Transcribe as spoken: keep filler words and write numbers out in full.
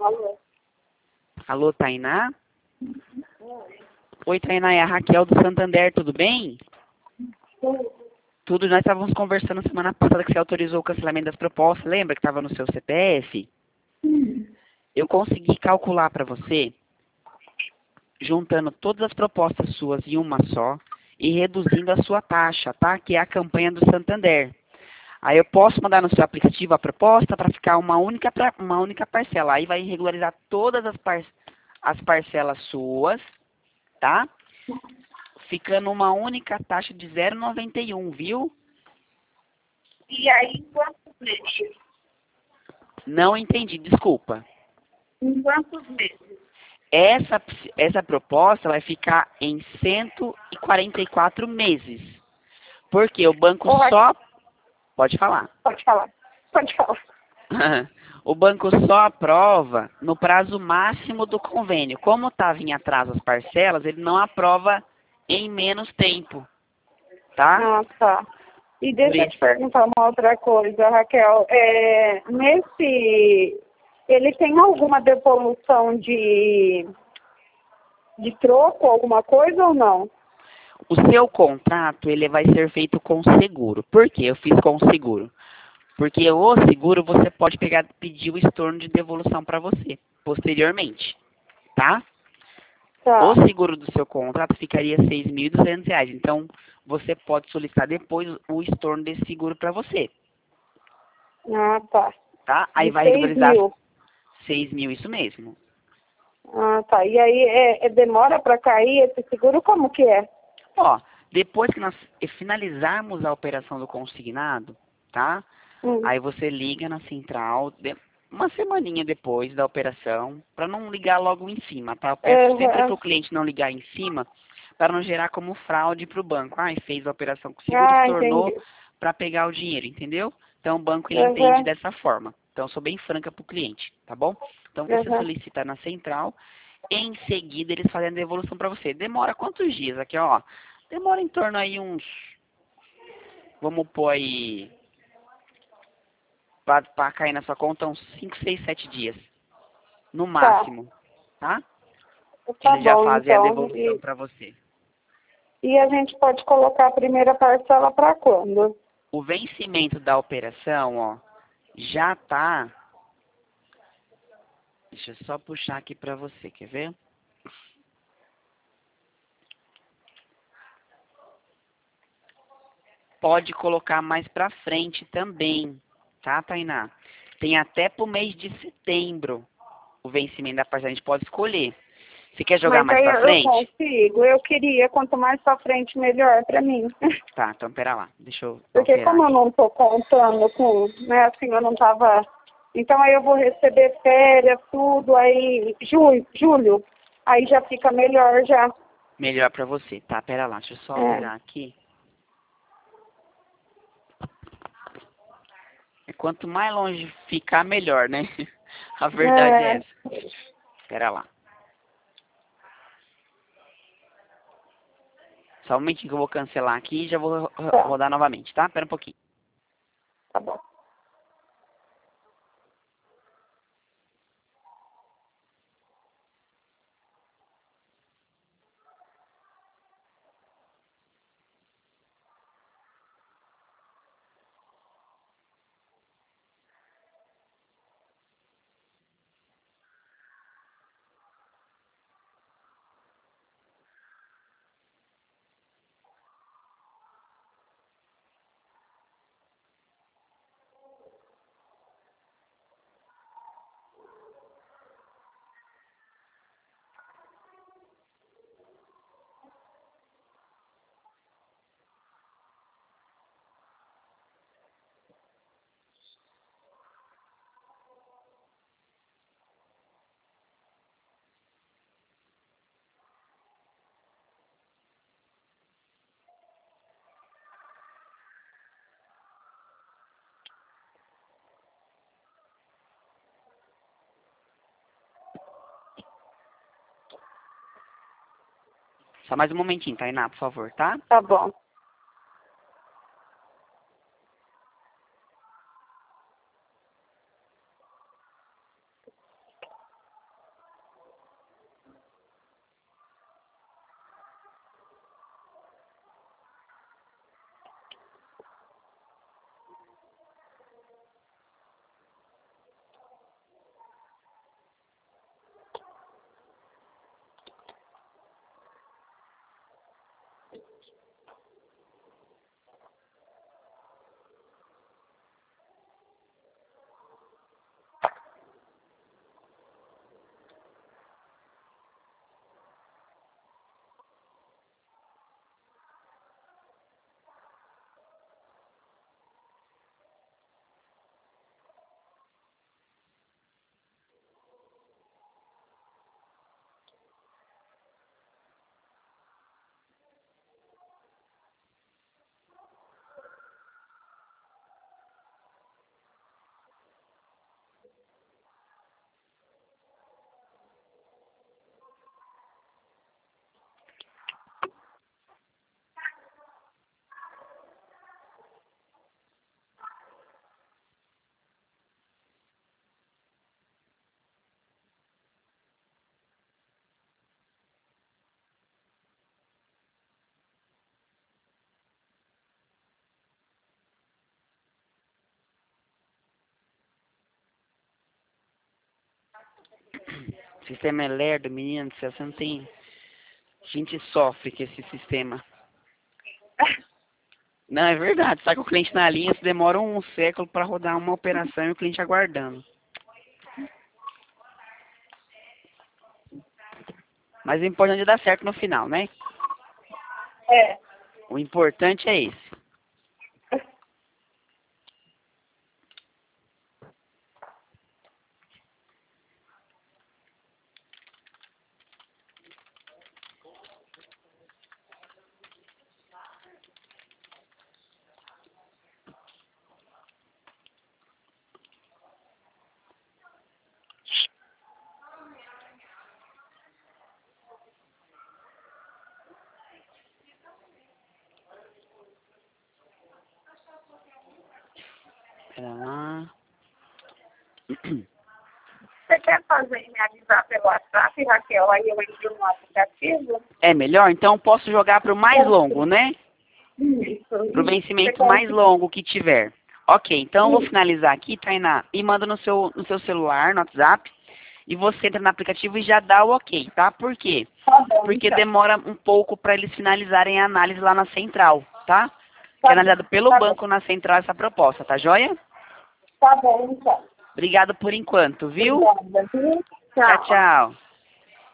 Alô? Alô, Tainá? Oi, Tainá, é a Raquel do Santander, tudo bem? Sim. Tudo, nós estávamos conversando semana passada que você autorizou o cancelamento das propostas, lembra que estava no seu C P F? Eu consegui calcular para você, juntando todas as propostas suas em uma só e reduzindo a sua taxa, tá? Que é a campanha do Santander. Aí eu posso mandar no seu aplicativo a proposta para ficar uma única, pra- uma única parcela. Aí vai regularizar todas as, par as parcelas suas, tá? Ficando uma única taxa de zero vírgula noventa e um, viu? E aí, em quantos meses? Não entendi, desculpa. Em quantos meses? Essa, essa proposta vai ficar em cento e quarenta e quatro meses. Porque o banco Ô, Raquel, só... Pode falar. pode falar. Pode falar. O banco só aprova no prazo máximo do convênio. Como estava em atraso as parcelas, ele não aprova em menos tempo, tá? Ah, tá. E Por deixa eu te isso. perguntar uma outra coisa, Raquel. É, nesse, ele tem alguma devolução de, de troco, alguma coisa ou não? O seu contrato, ele vai ser feito com seguro. Por quê? Eu fiz com seguro. Porque o seguro você pode pegar, pedir o estorno de devolução para você, posteriormente, tá? O Tá. seguro do seu contrato ficaria seis mil e duzentos reais. Então, você pode solicitar depois o estorno desse seguro para você, Ah, tá. tá? Aí De vai seis regularizar mil. seis mil, isso mesmo. Ah, tá. E aí, é, é demora para cair esse seguro? Como que é? Ó, depois que nós finalizarmos a operação do consignado, tá? Hum. Aí você liga na central, de- uma semaninha depois da operação, para não ligar logo em cima, tá? Eu peço sempre para Aham. o cliente não ligar em cima, para não gerar como fraude para o banco. Ah, fez a operação com o seguro, Ah, estornou entendi. para pegar o dinheiro, entendeu? Então o banco ele entende Aham. dessa forma. Então eu sou bem franca para o cliente, tá bom? Então você Aham. solicita na central, em seguida eles fazem a devolução para você. Demora quantos dias aqui, ó? Demora em torno aí uns, vamos pôr aí, para cair na sua conta uns cinco, seis, sete dias, no Tá. máximo, tá? Tá Eles já bom, fazem a então. devolução E, para você. e a gente pode colocar a primeira parcela para quando? O vencimento da operação, ó, já tá. Deixa eu só puxar aqui para você, quer ver? Pode colocar mais para frente também, tá, Tainá? Tem até pro mês de setembro o vencimento da parcela, a gente pode escolher. Você quer jogar Mas mais aí para eu frente? consigo. Eu queria, quanto mais para frente, melhor para mim. Tá, então pera lá, deixa eu Porque alterar como eu aqui. não estou contando com, né, assim, eu não estava... Então aí eu vou receber férias, tudo, aí, julho, julho, aí já fica melhor já. Melhor para você, tá? Pera lá, deixa eu só É, alterar aqui. E quanto mais longe ficar, melhor, né? A verdade é é, essa. Pera lá. Só um momentinho que eu vou cancelar aqui e já vou ro- tá, rodar novamente, tá? Pera um pouquinho. tá bom. Só mais um momentinho, Tainá, por favor, tá? Tá bom. sistema é lerdo, menino do céu, você não tem... A gente sofre com esse sistema. Não, é verdade. Sai com o cliente na linha, se demora um século para rodar uma operação e o cliente aguardando. Mas o importante é dar certo no final, né? É. O importante é esse. Pera lá. Você quer fazer me avisar pelo WhatsApp, Raquel? Aí eu entro no aplicativo? É melhor? Então posso jogar para o mais longo, né? Isso. Para o vencimento Você mais consegue- longo que tiver. Ok, então eu vou Isso. finalizar aqui, Tainá, e manda no seu, no seu celular, no WhatsApp, e você entra no aplicativo e já dá o ok, tá? Por quê? Tá bom, Porque então. demora um pouco para eles finalizarem a análise lá na central, tá? Que é Tá analisado bom, pelo tá banco na central essa proposta, tá joia? Tá bom, então. Obrigado por enquanto, viu? Obrigada, viu? Tchau, tchau.